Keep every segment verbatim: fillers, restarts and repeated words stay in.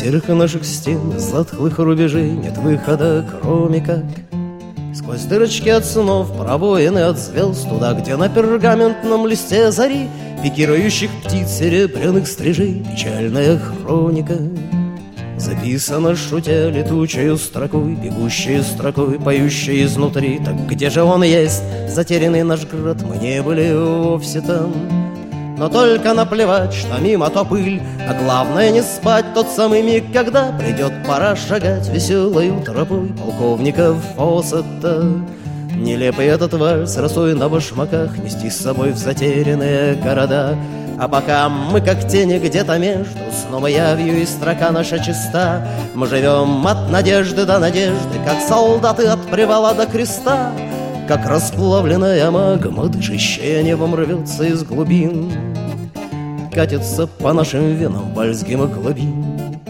серых наших стен, затхлых рубежей нет выхода, кроме как сквозь дырочки от снов, пробоины от звезд, туда, где на пергаментном листе зари пикирующих птиц серебряных стрижей печальная хроника. Записано, шутя, летучей строкой, бегущей строкой, поющей изнутри. Так где же он есть, затерянный наш град? Мы не были вовсе там. Но только наплевать, что мимо то пыль, а главное не спать тот самый миг, когда придет пора шагать веселой тропой полковника Фоссета. Нелепый этот вальс, росой на башмаках, нести с собой в затерянные города. А пока мы как тени где-то между сном и явью, и строка наша чиста, мы живем от надежды до надежды, как солдаты от привала до креста, как расплавленная магма, дышащая небом, рвется из глубин, катится по нашим венам вальс гемоглобин.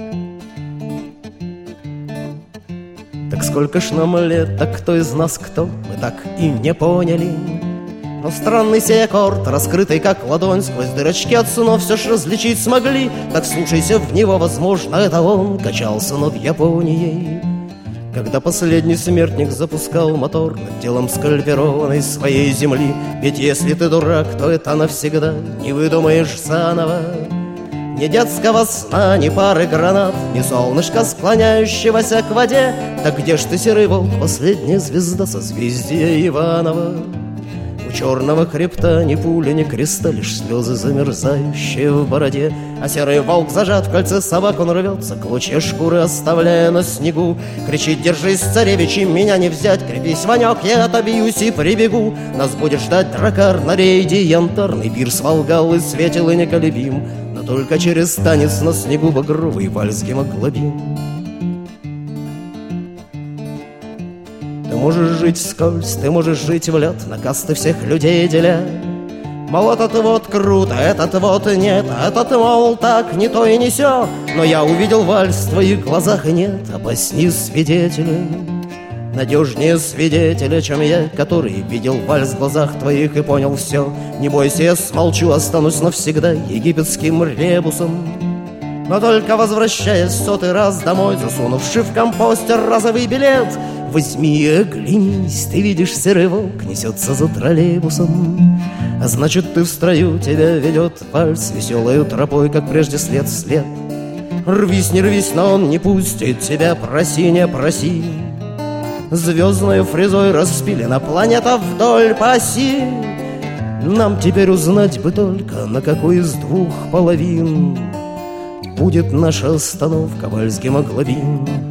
Так сколько ж нам лет, так кто из нас кто, мы так и не поняли. Но странный сей аккорд, раскрытый как ладонь, сквозь дырочки от снов все ж различить смогли. Так слушайся в него, возможно, это он качался над Японией, когда последний смертник запускал мотор над телом скальпированной своей земли. Ведь если ты дурак, то это навсегда не выдумаешь заново. Ни детского сна, ни пары гранат, ни солнышка, склоняющегося к воде. Так где ж ты, серый волк, последняя звезда созвездия Иванова? У черного хребта ни пули, ни креста, лишь слезы, замерзающие в бороде. А серый волк зажат в кольце собак, он рвется, клочья шкуры оставляя на снегу. Кричит: держись, царевич, и меня не взять, крепись, Ванек, я отобьюсь и прибегу. Нас будет ждать дракар на рейде, янтарный пирс Волгал и светил и неколебим, но только через танец на снегу багровый вальс гемоглобин. Ты можешь жить вскользь, ты можешь жить в лед, на касты всех людей деля. Мол, этот вот круто, этот вот нет, этот, мол, так, не то и не сё. Но я увидел вальс в твоих глазах, и нет, обосни свидетеля. Надежнее свидетеля, чем я, который видел вальс в глазах твоих и понял все. Не бойся, я смолчу, останусь навсегда египетским ребусом. Но только возвращаясь в сотый раз домой, засунувши в компостер разовый билет, возьми и оглянись, ты видишь, серый волк несется за троллейбусом. А значит, ты в строю, тебя ведет вальс веселою тропой, как прежде, след в след. Рвись, не рвись, но он не пустит тебя, проси, не проси. Звездной фрезой распилена планета вдоль по оси. Нам теперь узнать бы только, на какой из двух половин будет наша остановка, вальс гемоглобин.